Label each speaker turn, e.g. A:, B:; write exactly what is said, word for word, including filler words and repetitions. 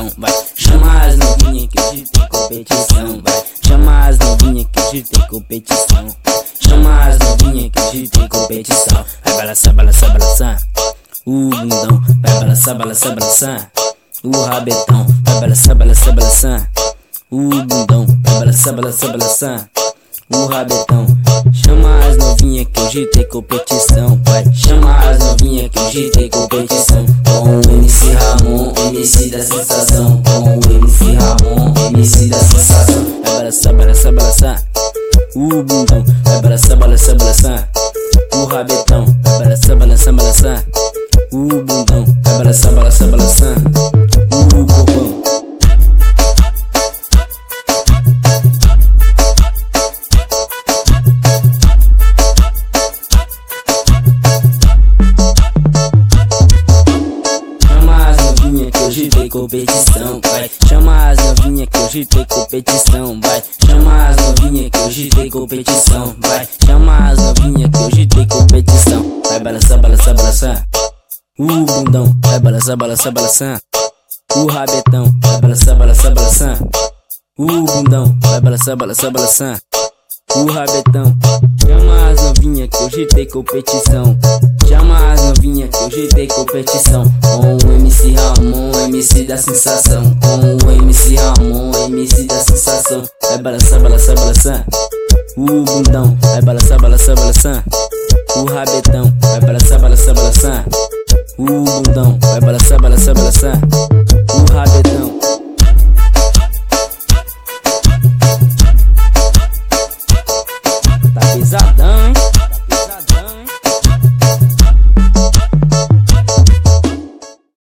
A: competição, vai. Chama as novinhas que hoje tem competição, vai. Chama as novinhas que hoje tem competição. Chama as novinhas que hoje tem competição. Vai balançar, balançar, balançar o bundão, vai balançar, balançar, balançar o rabetão, vai balançar, balançar, balançar o bundão, vai balançar, balançar, balançar o rabetão. Chama as novinhas que hoje tem competição, vai. Chama as novinhas que hoje tem competição. Com o M C Ramon, M C da sensação. Com o M C Ramon, M C da sensação. Vai balançar, balançar, balançar o bundão, vai balançar, balançar, balançar o rabetão, vai balançar, balançar, balançar o bundão, vai balançar, balançar, balançar o corpão. Chama as novinhas que hoje tem competição, vai. Chama as novinhas que hoje tem competição, vai. Chama as novinhas que hoje tem competição, vai. Chama as novinhas que hoje tem competição. Vai balançar, balançar, balançar o bundão, vai balançar, balançar, balançar o rabetão, vai balançar, balançar, balançar o bundão, vai balançar, balançar, balançar o rabetão. Chama as novinhas que hoje tem competição. Chama as novinhas que hoje tem competição. Com o M C Ramon, M C da sensação. Com o M C Ramon, M C da sensação. Vai balançar, balançar, balançar o bundão, vai balançar, balançar, balançar o rabetão, vai balançar, balançar, balançar o bundão, vai balançar, balançar, balançar o rabetão. Tá pesadão, hein?